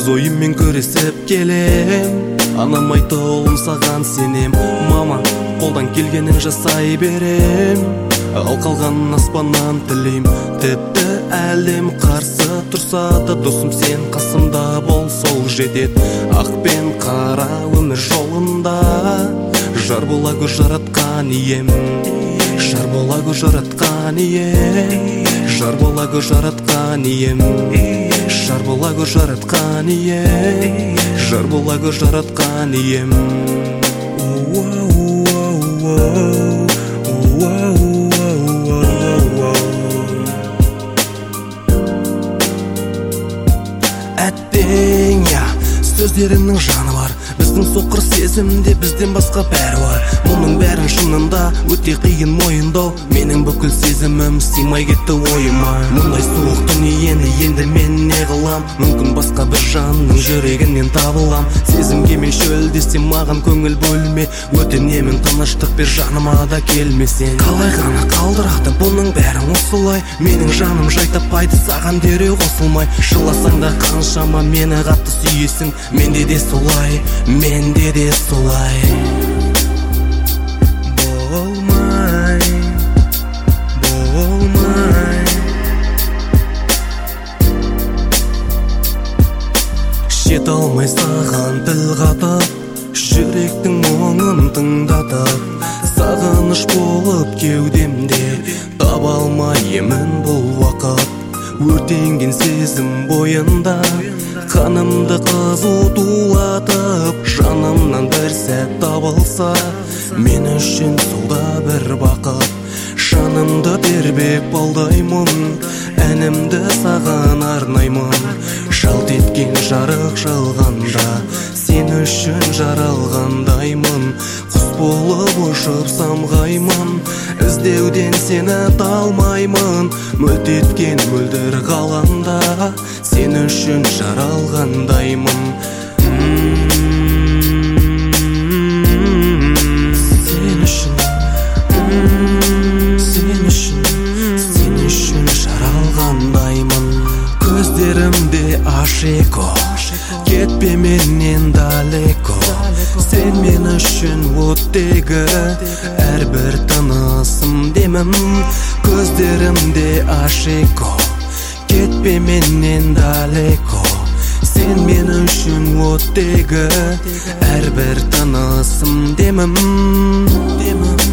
өз ойыммен күресіп келем. Анам айтты, ұлым саған сенем. Мама, қолдан келгенін жасай берем. Ал қалғанын аспаннан тілейм. Тіпті әлем қарсы тұрса да досым сен қасымда бол, сол жетет. Ақ пен қара өмір жолында жар бола гөр жаратқан ием. Жар бола гөр жаратқан ием. Жар бола гөр жаратқан ием. Жар бола гөр жаратқан ием. Жар бола гөр жаратқан ием. Әттең, сөздеріңнің жаны бар. Біздің соқыр сезімде бізден басқа бәрі бар. Мұның бәрін шынында өте қиын мойындау. Менің бүкіл сезімім сыймай кетті ойыма. Мұндай суық дүниені енді мен не қылам? Мүмкін басқа бір жанның жүрегінен табылам. Сезімге мен шөл десем маған көңіл бөлме. Өтінемін тыныштық бер, жаныма да келмесең. Қалай ғана қалдырады бұның бәрін осылай? Менің жаным жай таппайды саған дереу қосылмай. Жыласаң да қаншама мені қатты сүйесің. Менде де солай, менде де солай. Болмай, болмай. Жете алмай саған тіл қатып, жүректің мұңын тыңдатып. Сағыныш болып кеудемде, таба алмай емін бұл уақыт. Өртенген сезім бойында қанымды қызу тулатып. Жанымнан бір сәт табылса, мен үшін солда бір бақыт. Жанымды тербеп алдаймын, әнімді саған арнаймын. Жалт еткен жарық жалғанда, сен үшін жаралғандаймын. Құс болып ұшып самғаймын, іздеуден сені талмаймын. Мөлт еткен мөлдір ғаламда, сен үшін жаралғандаймын. Сен үшін, сен үшін, сен үшін жаралғандаймын. Көздерімде ашеко, кетпе менен далеко. Сен мен үшін оттегі, әрбір тынысым демім. Көздерімде ашеко, кетпе менен далеко. Сен мен үшін оттегі, әрбір тынысым демім.